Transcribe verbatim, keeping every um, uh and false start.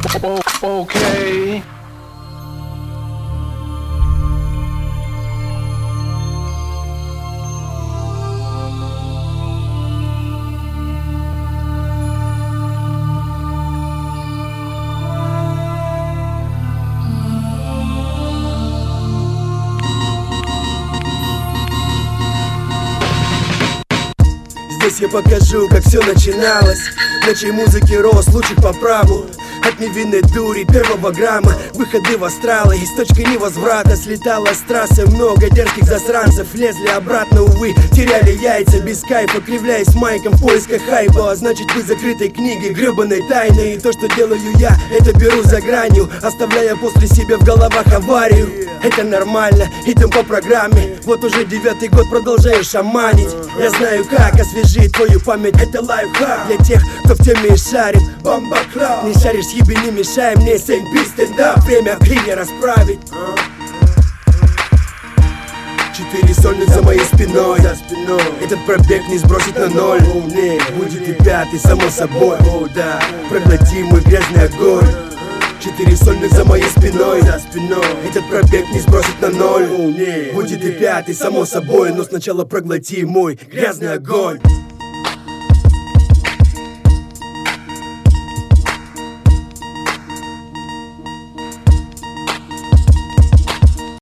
Okay. Здесь я покажу, как все начиналось. На чьей музыке рос лучик по праву. От невинной дури первого грамма, выходы в астралы, из точки невозврата слетало с трассы. Много дерзких засранцев лезли обратно, увы, теряли яйца без кайфа, кривляясь майком в поисках хайпа. А значит, вы закрытой книги, гребаной тайны. И то, что делаю я, это беру за гранью, оставляя после себя в головах аварию. Это нормально, идем по программе. Вот уже девятый год продолжаю шаманить. Я знаю, как освежить твою память. Это лайфхак для тех, кто в теме и шарит. Бомба клаб. Не шаришь, ебе, не мешай мне. семь би стендап, время крылья расправить. Четыре сольных за моей спиной. За спиной. Этот пробег не сбросить на ноль. oh, не. Будет и пятый, само собой. oh, да. Проглоти мой грязный огонь. Четыре сольных за моей спиной. За спиной. Этот пробег не сбросить на ноль. oh, не. Будет и пятый, само собой. Но сначала проглоти мой грязный огонь.